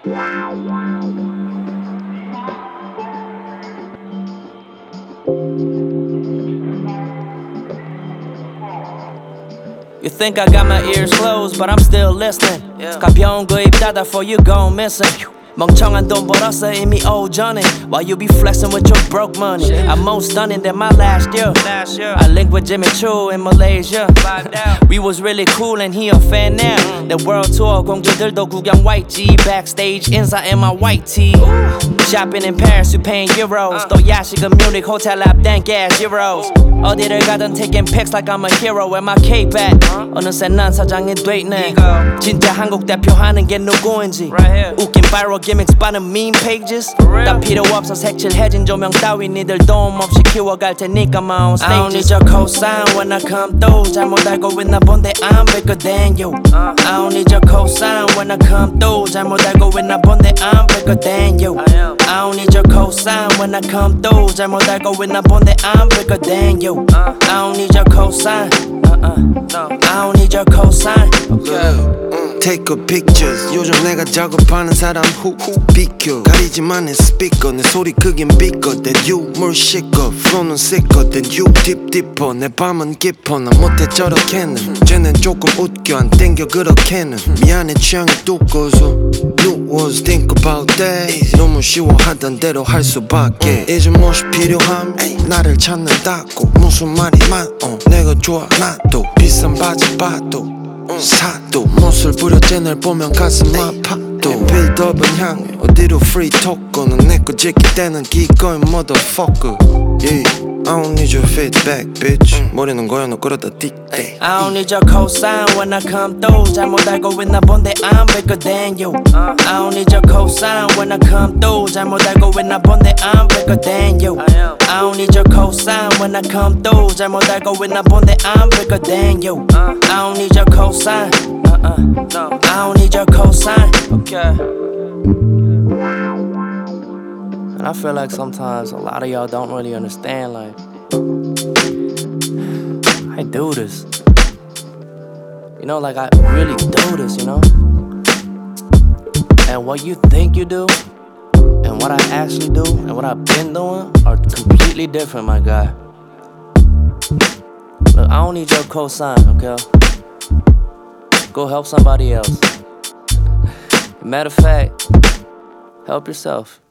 You think I got my ears closed, but I'm still listening. 가벼운 거 입 닫아 before you go missing. 멍청한 돈 벌었어 이미 오전에 While you be flexing with your broke money I'm more stunning than my last year I linked with Jimmy Choo in Malaysia We was really cool and he a fan now The world tour 공주들도 구경 white G Backstage inside in my white tee Shopping in Paris you paying euros 또 야식은 Munich hotel lap then gas euros 어디를 가든 taking pics like I'm a hero Where my cape at 어느새 난 사장이 돼있네 진짜 한국 대표하는 게 누구인지 웃긴 viral gimmicks 빠는 meme pages 다 필요 없어 색칠해진 조명 따위 니들 도움 없이 키워갈 테니까 my own stages I don't need your cosign when I come through 잘못 알고 있나 본데 I'm bigger than you I don't need your cosign when I come through 잘못 알고 있나 본데 I'm bigger than you I don't need your cosign when I come through 잘못 알고 있나 본데 I'm bigger than you I don't need your cosign I don't need your cosign Take a pictures 요즘 내가 작업하는 사람 후 비켜 가리지만 내 스피커 내 소리 크긴 비꺼 That you 물 씻고 flow는 sicker That you deep deeper 내 밤은 깊어 난 못해 저렇게는 쟤는 조금 웃겨 안 땡겨 그렇게는 미안해 취향이 두꺼워서 You was think about that 너무 쉬워하던 대로 할 수밖에 이제 무엇이 필요함 나를 찾는다고 무슨 말이 많어 내가 좋아 나도 비싼 바지 봐도 사도 못을 부려 쟤널 보면 가슴 아파도 빌드업은 향해 어디로 free talk 넌 내 거 지킬 때는 기꺼이 motherfucker Yeah I don't need your feedback bitch 머리는 고여 너 그러다 띠대 I don't need your cosign when I come through 잘못 알고 있나 본데 I'm bigger than you I don't need your cosign when I come through 잘못 알고 있나 본데 I'm bigger than you I don't need your cosign when I come through 잘못 알고 있나 본데 I'm bigger than you I don't need your cosign I don't need your cosign Okay And I feel like sometimes a lot of y'all don't really understand, like, I do this. You know, like, I really do this, you know? And what you think you do, and what I actually do, and what I've been doing, are completely different, my guy. Look, I don't need your cosign, okay? Go help somebody else. Matter of fact, help yourself.